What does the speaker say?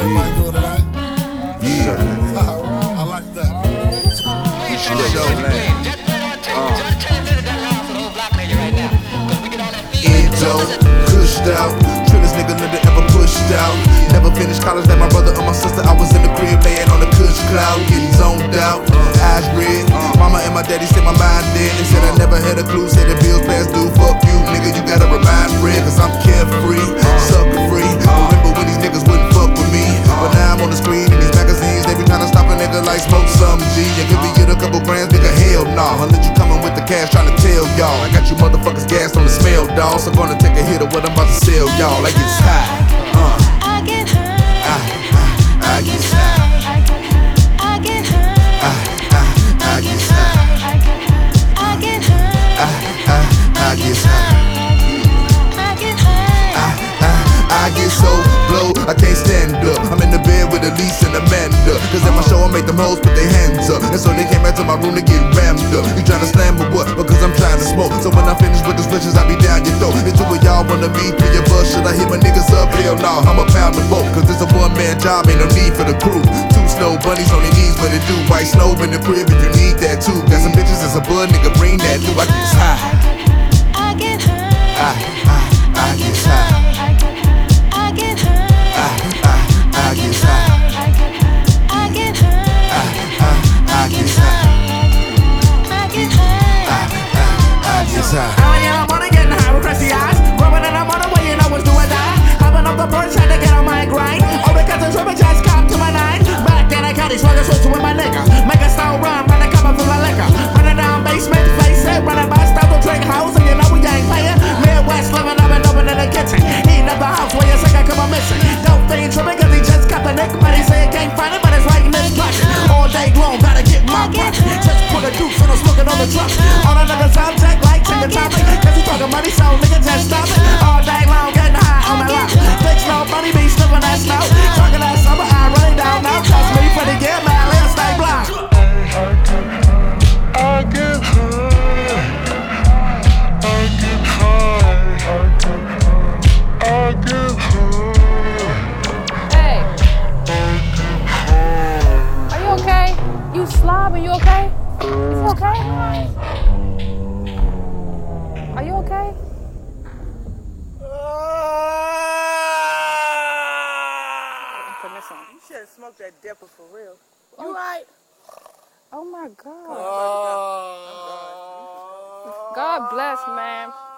Everybody doing it, right? Yeah. I like that. Endo, cushed out. Trillest nigga never ever pushed out. Never finished college like my brother or my sister. I was in the crib laying on the cush cloud, getting zoned out. Eyes red. Mama and my daddy said my mind dead. They said I never had a clue. Said the bills past due. Fuck you, nigga. You gotta remind Fred, cause I'm carefree, sucker free. Remember when these niggas wouldn't fuck with me, but now I'm on the screen in these magazines. They be trying to stop a nigga like smoke some G. And give me get a couple grams, nigga. Hell nah. Unless you coming with the cash, trying to tell y'all I got you motherfuckers gassed on the smell, dawg. So gonna take a hit of what I'm about to sell y'all. Like it's high. I get high. I get high. I get high. I get high. I get high. I get high. I get high. I get so blow, I can't stand up. I'm in the bed with Elise and Amanda, cause at my show I make them hoes put their hands up. And so they came back to my room to get rammed up. You tryna slam or what? Because I'm trying to smoke. So when I finish with the switches, I be down your throat. And two of y'all wanna be through your bus. Should I hit my niggas up? Hell nah, I'm a pound of both. Cause it's a one-man job, ain't no need for the crew. Two snow bunnies on their knees, what it do? White snow in the crib if you need that too. Got some bitches as a bud, nigga, bring that through. I get high. I get high. I get high. I get high. I get high. I get high. I get high. I get high. I get high. Oh yeah, I'm on it, getting high with crusty eyes. Growing and I'm on the way, you know what's do or die. Hopping up the porch, trying to get on my grind. All because the triple just cop to my nine. Back then I got these sluggers switch with my nigga. Make a style run, running coming for my liquor. Running down basement, face it, running by stop the drink house, and you know we ain't playing. Midwest living up and open in the kitchen. Heating up the house where you think I come on missing. Don't think tripping cause he just got the nick, but he say he can't find it, but it's right in this pocket. All day long, gotta get my pocket. Just put a deuce and I'm smoking on the truck. On another subject, like check the topic. Cause he talking money, so nigga just stop it. All day long, getting high on my lap. Bitch, no money, be slipping that snow. Talking that summer, I really don't know. Trust me, for the year, man, let's stay blind. I get high. I get high. I get high. Hey, are you okay? You slobbing, you okay? Is he okay? Are you okay? You should have smoked that dipper for real. You alright? Oh my God. God bless, man.